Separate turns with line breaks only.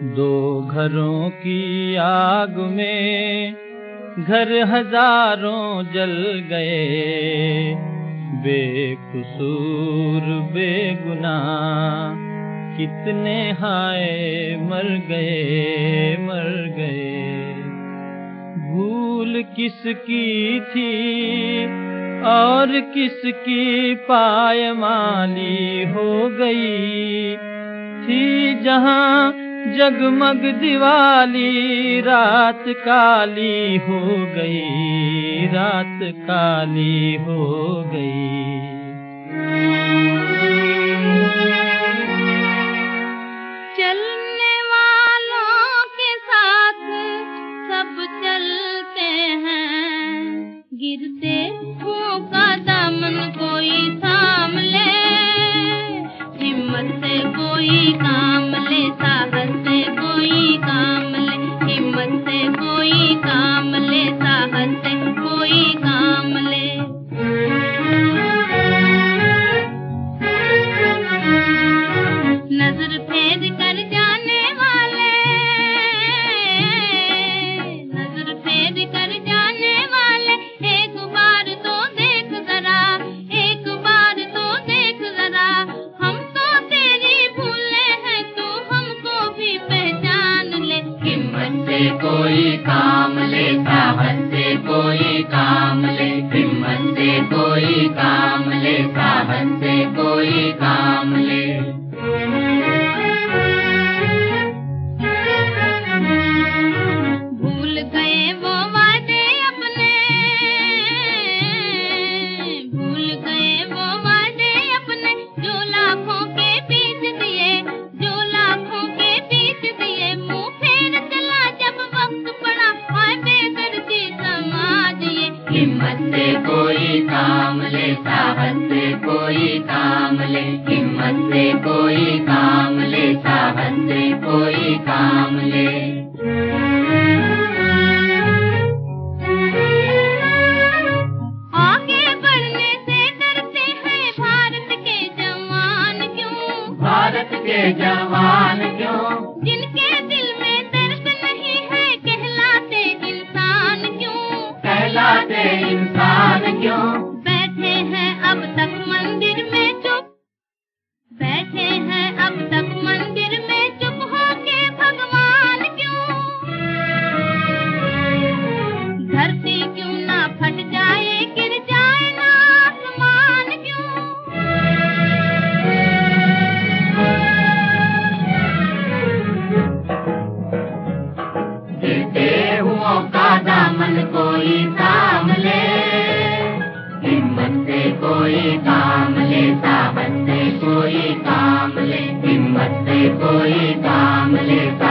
दो घरों की आग में घर हजारों जल गए, बेकसूर बेगुनाह कितने हाय मर गए मर गए। भूल किसकी थी और किसकी पायमाली हो गई थी, जहां जगमग दिवाली रात काली हो गई, रात काली हो गई।
चलने वालों के साथ सब चलते हैं, गिरते हुओं का दामन कोई थाम ले, हिम्मत से कोई काम ले, साहस से कोई काम ले, हिम्मत से कोई काम ले, साहस से कोई काम ले। नजर फेर कर जाने वाले, नजर फेर कर जाने वाले, एक बार तो देख जरा, एक बार तो देख जरा, हम तो तेरी भूले हैं तो हमको भी पहचान ले।
हिम्मत से कोई काम ले, साहस से कोई काम ले, हिम्मत से कोई काम ले, साहस से कोई काम ले।
भूल गए वो वादे अपने, भूल गए वो वादे अपने, जो लाखों के बीच दिए, जो लाखों के बीच दिए। मुंह फेर चला जब वक्त पड़ा, हाय बेदर्दी समाज ये।
हिम्मत से कोई काम ले, साहस से कोई काम ले, हिम्मत से कोई काम ले, साहस से कोई काम ले।
आगे बढ़ने से डरते हैं भारत के जवान क्यों,
भारत के जवान क्यों,
जिनके दिल में दर्द नहीं है कहलाते इंसान क्यों,
कहलाते इंसान क्यों।
बैठे हैं अब तक मंदिर में चुप, बैठे हैं अब तक मंदिर में चुप होके भगवान क्यों, धरती क्यों ना फट जाए गिर जाए ना आसमान क्यों।
गिरते हुओं का दामन कोई थाम ले, हिम्मत से कोई काम ले, साहस से कोई काम ले, हिम्मत से कोई काम ले।